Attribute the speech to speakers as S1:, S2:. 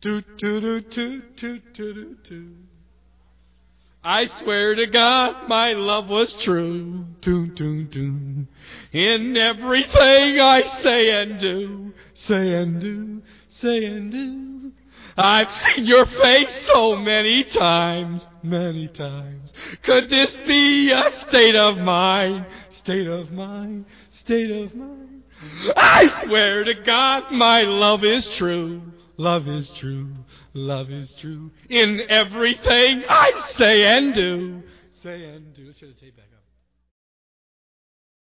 S1: Toot, toot, toot, toot, toot, toot. I swear to God, my love was true. Toot, toot, toot. In everything I say and do, say and do, say and do. I've seen your face so many times, many times. Could this be a state of mind, state of mind, state of mind? I swear to God, my love is true. Love is true, love is true. In everything I say and do, say and do. Let's get the tape back up.